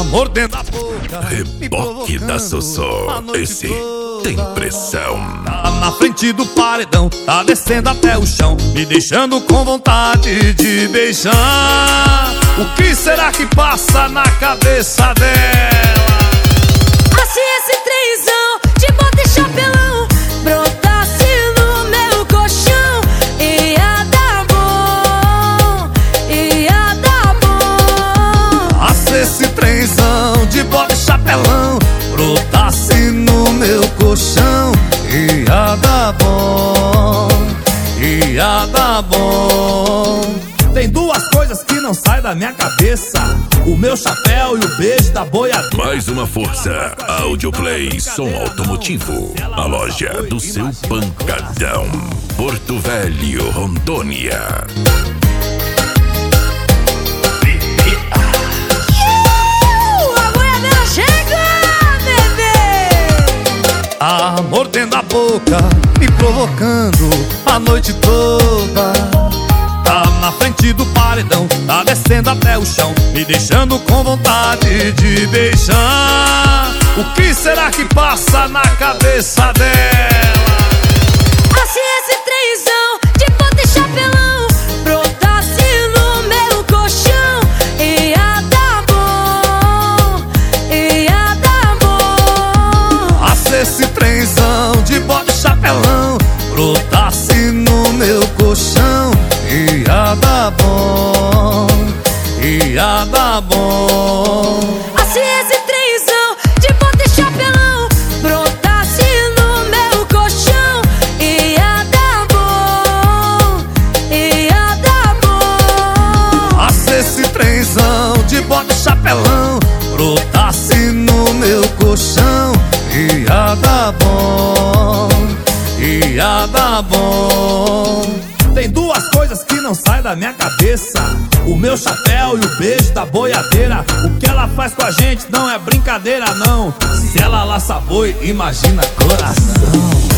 mordendo a boca, Reboque da Sossô, esse tem pressão. Tá na frente do paredão, tá descendo até o chão, me deixando com vontade de beijar. O que será que passa na cabeça dela? Se esse trenzão de bota e chapelão brotasse no meu colchão, ia dar bom, ia dar bom. Se esse trenzão de bota e chapelão brotasse no meu colchão, ia dar bom, ia dar bom. Tem duas coisas que não saem da minha cabeça: o meu chapéu e o beijo da boiadeira. Mais uma força, Audioplay Som Automotivo, a loja do seu pancadão. Porto Velho, Rondônia. A boiadeira chega, bebê! Tá mordendo a boca, me provocando a noite toda. Tá na frente do paredão, tá descendo até o chão, me deixando com vontade de beijar. O que será que passa na cabeça dela? Se esse trenzão de bota e chapelão brotasse no meu colchão, ia dar bom, ia dar bom. Se esse trenzão de bota e chapelão brotasse no meu colchão, ia dar bom, ia dar bom. Se esse trenzão de bota e chapelão brotasse no meu colchão, ia dar bom, ia dar bom. Se esse trenzão de bota e chapelão brotasse no meu colchão, ia dar bom, ia dar bom. Tem duas coisas que não saem da minha cabeça: o meu chapéu e o beijo da boiadeira. O que ela faz com a gente não é brincadeira não. Se ela laça boi, imagina coração.